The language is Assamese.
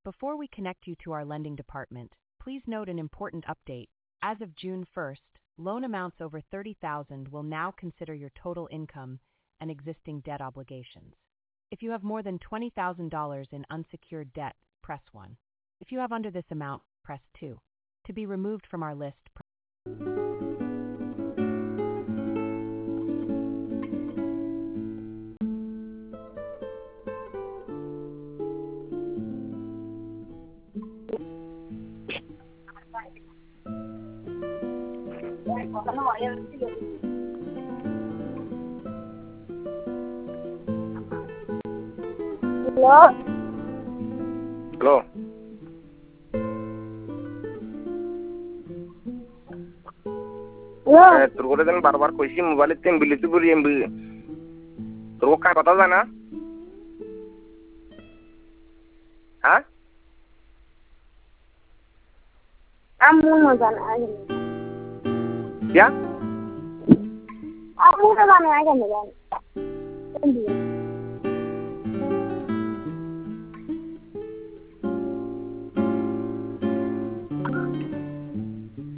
Before we connect you to our lending department, please note an important update. As of June 1st, loan amounts over $30,000 will now consider your total income and existing debt obligations. If you have more than $20,000 in unsecured debt, press 1. If you have under this amount, press 2. To be removed from our list, Hello? Hello. Hello? তোর করে দেন বারবার কইছি মোবাইলে টেম্বিলিতে বলি এমবি তোর কার কথা জানা হ্যাঁ Amu no জানে আগে क्या আম্মু তো জানে আগে না জানে